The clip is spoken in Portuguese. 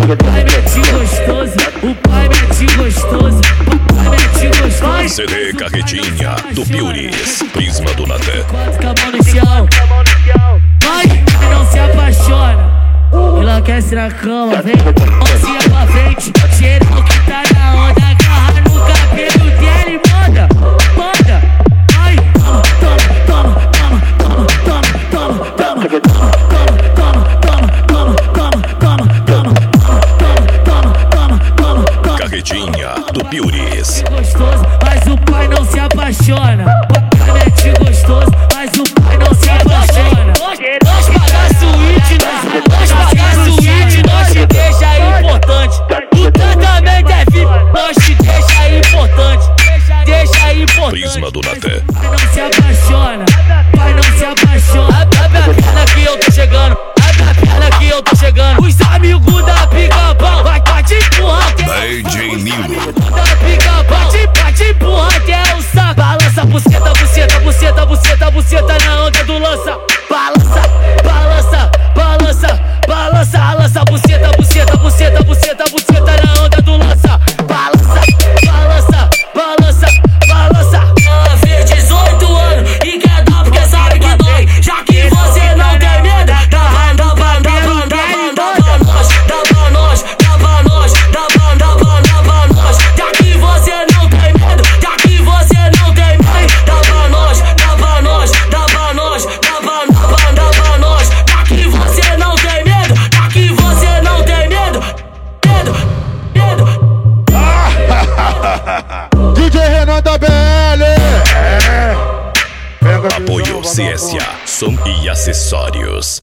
pai mete gostoso, o pai mete gostoso, o pai mete gostoso. CD Carretinha do Piuris, Prisma do Naté. Quatro com a mão no chão. Vai, não se apaixona. Enlouquece na cama, vem, mãozinha pra frente. Geral que tá na onda, agarra no cabelo dele, manda, manda. Ai, toma, toma, toma, toma, toma, toma, toma, toma, toma, toma. Carretinha do Piuris. Gostoso, mas o pai não se apaixona. O pai mete gostoso, mas o pai não se apaixona. Nós pagar suíte, nós pagar suíte, nós te deixa importante. O tratamento é VIP, nós te deixa importante. Deixa importante. Prisma do Naté. Pai não se apaixona, pai não se apaixona. Abre a perna que eu tô chegando, abre a perna que eu tô chegando. Os amigos da Pica-Pau vai te empurrar. DJ Nilo. Da Pica-Pau vai te empurrar até o saco. Balança, buceta, buceta, buceta, buceta, buceta na onda do lança. Balança, balança, balança, balança, balança, buceta, buceta, buceta, buceta, buceta na onda do lança. Balança, balança, balança, balança. Ela fez 18 anos e quer dar porque sabe que dói. Já que você não tem medo, dá pra nós, dá pra nós, dá pra nós, dá pra nós, dá pra nós. Já que você não tem medo, já que você não tem medo, dá pra nós, dá pra nós, dá pra nós, dá pra nós. Já que você não tem medo, já que você não tem medo, medo. DJ Renan da BL. Apoio CSA, som e acessórios.